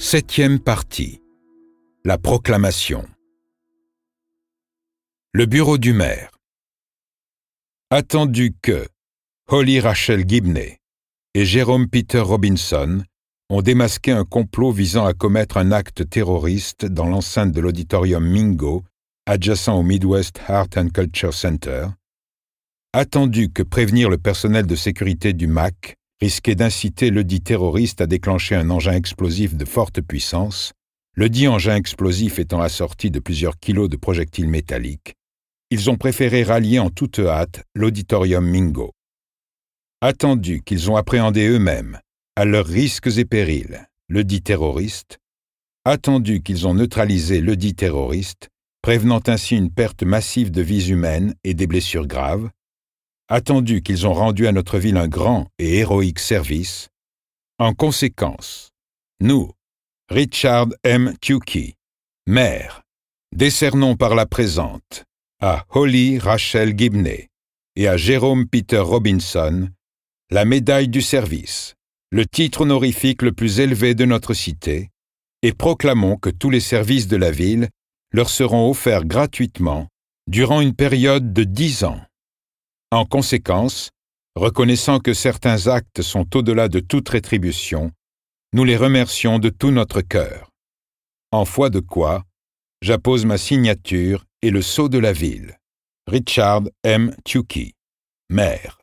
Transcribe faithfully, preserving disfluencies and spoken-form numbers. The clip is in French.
Septième partie. La proclamation. Le bureau du maire. Attendu que Holly Rachel Gibney et Jerome Peter Robinson ont démasqué un complot visant à commettre un acte terroriste dans l'enceinte de l'auditorium Mingo, adjacent au Midwest Art and Culture Center, attendu que prévenir le personnel de sécurité du M A C risquait d'inciter ledit terroriste à déclencher un engin explosif de forte puissance, ledit engin explosif étant assorti de plusieurs kilos de projectiles métalliques, ils ont préféré rallier en toute hâte l'auditorium Mingo. Attendu qu'ils ont appréhendé eux-mêmes, à leurs risques et périls, ledit terroriste, attendu qu'ils ont neutralisé ledit terroriste, prévenant ainsi une perte massive de vies humaines et des blessures graves, attendu qu'ils ont rendu à notre ville un grand et héroïque service, en conséquence, nous, Richard M. Tukey, maire, décernons par la présente à Holly Rachel Gibney et à Jerome Peter Robinson la médaille du service, le titre honorifique le plus élevé de notre cité, et proclamons que tous les services de la ville leur seront offerts gratuitement durant une période de dix ans. En conséquence, reconnaissant que certains actes sont au-delà de toute rétribution, nous les remercions de tout notre cœur. En foi de quoi, j'appose ma signature et le sceau de la ville. Richard M. Tukey, maire.